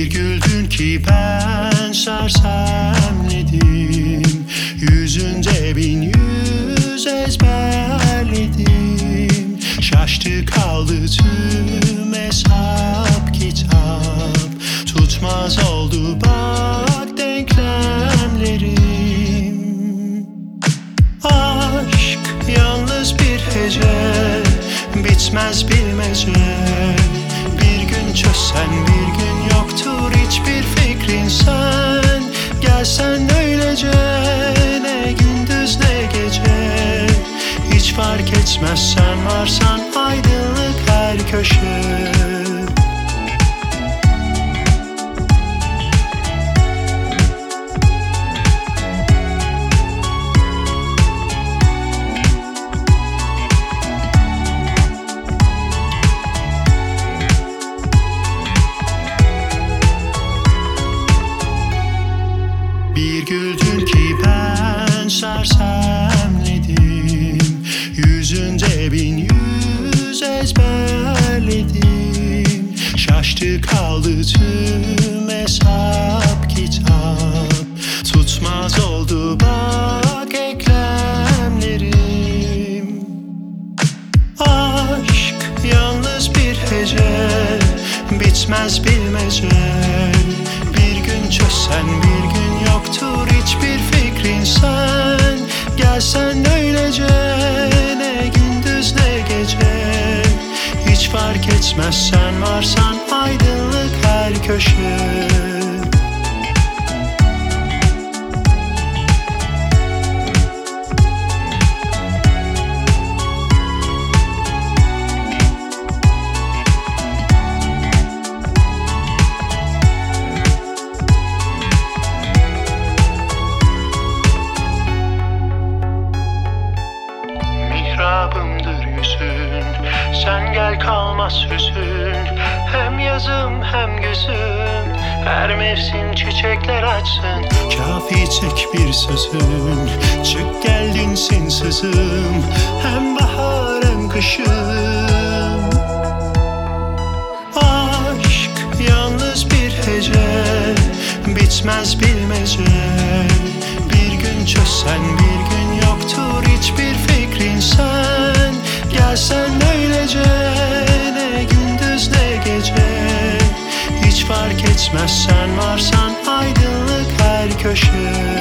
Bir güldün ki ben sersemledim, yüzünde bin yüz ezberledim. Şaştı kaldı tüm hesap kitap, tutmaz oldu bak denklemlerim. Aşk yalnız bir hece, bitmez bilmece. Bir gün çözsen bir gün yoktur hiçbir fikrin sen. Gelsen öylece, ne gündüz ne gece. Hiç fark etmez sen varsan, aydınlık her köşe. Bir güldün ki ben sersemledim, yüzünde bin yüz ezberledim. Şaştı kaldı tüm hesap kitap, tutmaz oldu bak eklemlerim. Aşk yalnız bir hece, bitmez bilmece. Bir gün çözsen bir gün yoktur hiçbir fikrin sen. Gelsen öylece, ne gündüz ne gece. Hiç fark etmez sen varsan, aydınlık her köşe. Mihrabımdır yüzün, sen gel kalmaz hüzün. Hem yazım hem güzüm, her mevsim çiçekler açsın. Kafi tek bir sözün, çık gel dinsin sızım. Hem bahar hem kışım. Aşk yalnız bir hece, bitmez bilmece. Bir gün çözsen bir gün yoktur hiçbir fikrin sen. Gelsen öylece, ne gündüz ne gece. Hiç fark etmez sen varsan, aydınlık her köşe.